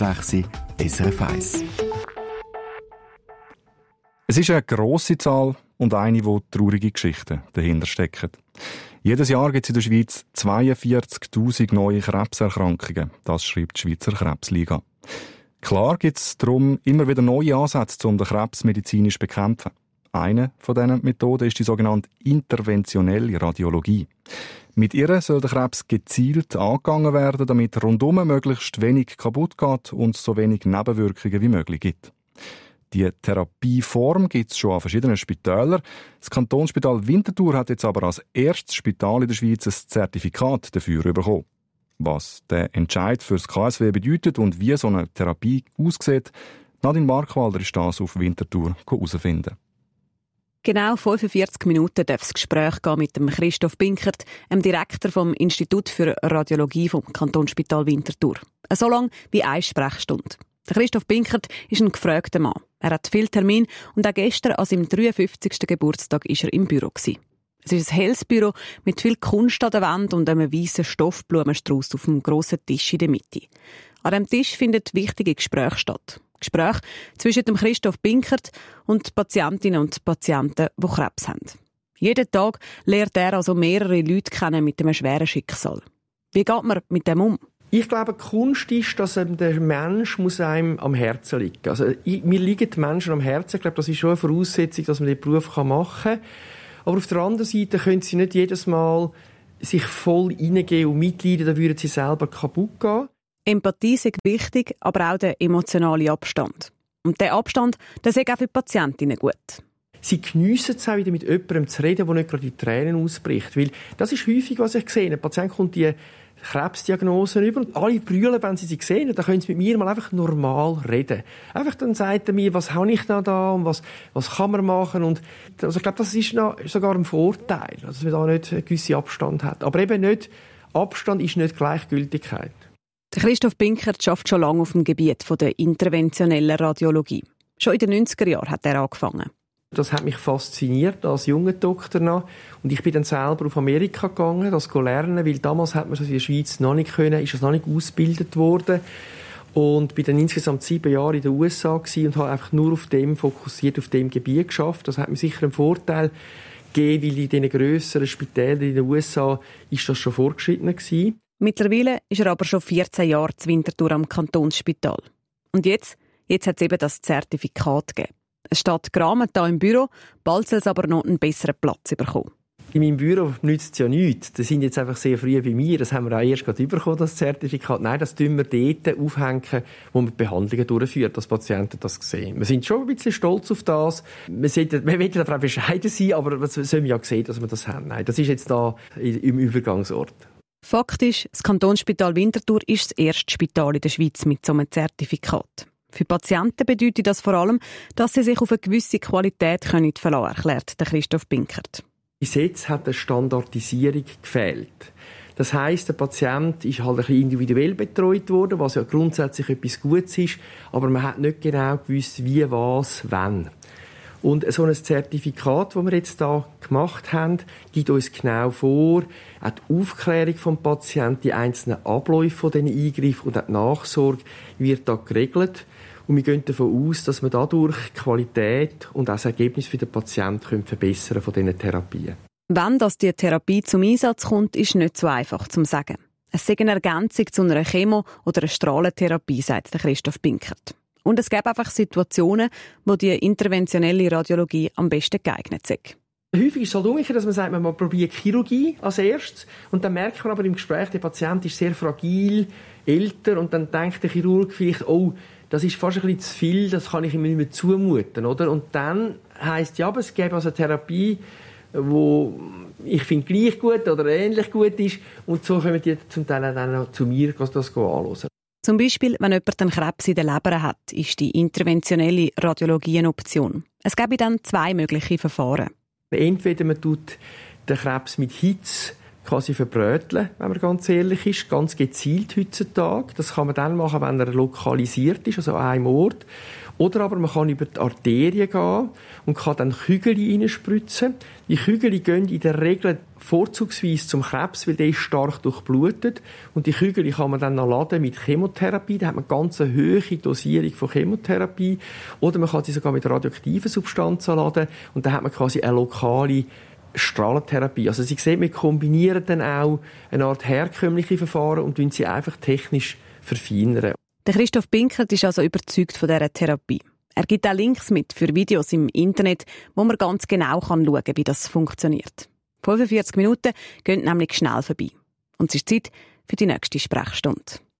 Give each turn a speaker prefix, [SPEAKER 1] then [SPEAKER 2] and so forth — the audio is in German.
[SPEAKER 1] SRF 1.
[SPEAKER 2] Es ist eine grosse Zahl und eine, wo traurige Geschichten dahinter stecken. Jedes Jahr gibt es in der Schweiz 42'000 neue Krebserkrankungen. Das schreibt die Schweizer Krebsliga. Klar gibt es darum immer wieder neue Ansätze, um den Krebs medizinisch zu bekämpfen. Eine von diesen Methoden ist die sogenannte interventionelle Radiologie. Mit ihr soll der Krebs gezielt angegangen werden, damit rundum möglichst wenig kaputt geht und so wenig Nebenwirkungen wie möglich gibt. Die Therapieform gibt es schon an verschiedenen Spitälern. Das Kantonsspital Winterthur hat jetzt aber als erstes Spital in der Schweiz ein Zertifikat dafür bekommen. Was der Entscheid für das KSW bedeutet und wie so eine Therapie aussieht, Nadine Markwalder ist das auf Winterthur herausfinden.
[SPEAKER 3] Genau 45 Minuten darf das Gespräch gehen mit dem Christoph Binkert, dem Direktor vom Institut für Radiologie vom Kantonsspital Winterthur. So lang wie eine Sprechstunde. Der Christoph Binkert ist ein gefragter Mann. Er hat viel Termin und auch gestern an seinem 53. Geburtstag war er im Büro gewesen. Es ist ein helles Büro mit viel Kunst an der Wand und einem weißen Stoffblumenstrauß auf dem grossen Tisch in der Mitte. An diesem Tisch finden wichtige Gespräche statt. Gespräche zwischen dem Christoph Binkert und Patientinnen und Patienten, die Krebs haben. Jeden Tag lernt er also mehrere Leute kennen mit einem schweren Schicksal. Wie geht man mit dem um?
[SPEAKER 4] Ich glaube, die Kunst ist, dass der Mensch muss einem am Herzen liegen. Also, mir liegen die Menschen am Herzen. Ich glaube, das ist schon eine Voraussetzung, dass man den Beruf machen kann. Aber auf der anderen Seite können sie nicht jedes Mal sich voll reingeben und mitleiden, dann würden sie selber kaputt gehen.
[SPEAKER 3] Empathie ist wichtig, aber auch der emotionale Abstand. Und der Abstand, der ist auch für die Patientinnen gut.
[SPEAKER 4] Sie geniessen es auch wieder mit jemandem zu reden, der nicht gerade in Tränen ausbricht. Weil das ist häufig, was ich sehe. Ein Patient kommt die Krebsdiagnosen über und alle brüllen, wenn sie sie sehen. Und dann können sie mit mir mal einfach normal reden. Einfach dann sagt er mir, was habe ich noch da und was kann man machen. Und also ich glaube, das ist sogar ein Vorteil, dass man da nicht einen gewissen Abstand hat. Aber eben nicht, Abstand ist nicht Gleichgültigkeit.
[SPEAKER 3] Der Christoph Binkert arbeitet schon lange auf dem Gebiet der interventionellen Radiologie. Schon in den 90er Jahren hat er angefangen.
[SPEAKER 4] Das hat mich fasziniert als junger Doktor noch. Und ich bin dann selber auf Amerika gegangen, das zu lernen, weil damals hat man das in der Schweiz noch nicht können, ist das noch nicht ausgebildet worden. Und bin dann insgesamt 7 Jahre in den USA gewesen und habe einfach nur auf dem fokussiert, auf dem Gebiet geschafft. Das hat mir sicher einen Vorteil gegeben, weil in diesen grösseren Spitälern in den USA ist das schon fortgeschrittener gewesen.
[SPEAKER 3] Mittlerweile ist er aber schon 14 Jahre zu Winterthur am Kantonsspital. Und jetzt hat es eben das Zertifikat gegeben. Es steht gerahmt hier im Büro, bald soll es aber noch einen besseren Platz bekommen.
[SPEAKER 4] In meinem Büro nützt es ja nichts. Das sind jetzt einfach sehr früh bei mir. Das haben wir auch erst gerade bekommen, das Zertifikat. Nein, das tun wir dort aufhängen, wo wir Behandlungen durchführen, dass Patienten das sehen. Wir sind schon ein bisschen stolz auf das. Wir wollen einfach bescheiden sein, aber wir sollen ja sehen, dass wir das haben. Nein, das ist jetzt da im Übergangsort.
[SPEAKER 3] Fakt ist, das Kantonsspital Winterthur ist das erste Spital in der Schweiz mit so einem Zertifikat. Für Patienten bedeutet das vor allem, dass sie sich auf eine gewisse Qualität verlassen können, erklärt der Christoph Binkert.
[SPEAKER 4] Bis jetzt hat eine Standardisierung gefehlt. Das heisst, der Patient ist halt ein bisschen individuell betreut worden, was ja grundsätzlich etwas Gutes ist, aber man hat nicht genau gewusst, wie, was, wann. Und so ein Zertifikat, das wir jetzt da gemacht haben, gibt uns genau vor, auch die Aufklärung vom Patienten, die einzelnen Abläufe von diesen Eingriffen und auch die Nachsorge wird da geregelt. Und wir gehen davon aus, dass wir dadurch die Qualität und auch das Ergebnis für den Patienten verbessern von diesen Therapien.
[SPEAKER 3] Wenn die Therapie zum Einsatz kommt, ist nicht so einfach zu sagen. Es sei eine Ergänzung zu einer Chemo- oder einer Strahlentherapie, sagt der Christoph Binkert. Und es gäbe einfach Situationen, wo die interventionelle Radiologie am besten geeignet sind.
[SPEAKER 4] Häufig ist es halt umgekehrt, dass man sagt, man probiert Chirurgie als erstes und dann merkt man aber im Gespräch, der Patient ist sehr fragil, älter und dann denkt der Chirurg vielleicht, oh, das ist fast ein bisschen zu viel, das kann ich ihm nicht mehr zumuten, oder? Und dann heisst ja, aber es gäbe also eine Therapie, wo ich finde gleich gut oder ähnlich gut ist und so kommen die zum Teil dann noch zu mir, das anschauen.
[SPEAKER 3] Zum Beispiel, wenn jemand einen Krebs in der Leber hat, ist die interventionelle Radiologie eine Option. Es gibt dann 2 mögliche Verfahren.
[SPEAKER 4] Entweder man tut den Krebs mit Hitze quasi verbröteln, wenn man ganz ehrlich ist, ganz gezielt heutzutage. Das kann man dann machen, wenn er lokalisiert ist, also an einem Ort. Oder aber man kann über die Arterien gehen und kann dann Kügel reinspritzen. Die Kügel gehen in der Regel vorzugsweise zum Krebs, weil der ist stark durchblutet. Und die Kügel kann man dann noch laden mit Chemotherapie. Da hat man ganz eine hohe Dosierung von Chemotherapie. Oder man kann sie sogar mit radioaktiven Substanzen laden. Und dann hat man quasi eine lokale Strahlentherapie. Also Sie sehen, wir kombinieren dann auch eine Art herkömmliche Verfahren und sie einfach technisch verfeinern.
[SPEAKER 3] Der Christoph Binkert ist also überzeugt von dieser Therapie. Er gibt auch Links mit für Videos im Internet, wo man ganz genau schauen kann, wie das funktioniert. 45 Minuten gehen nämlich schnell vorbei. Und es ist Zeit für die nächste Sprechstunde.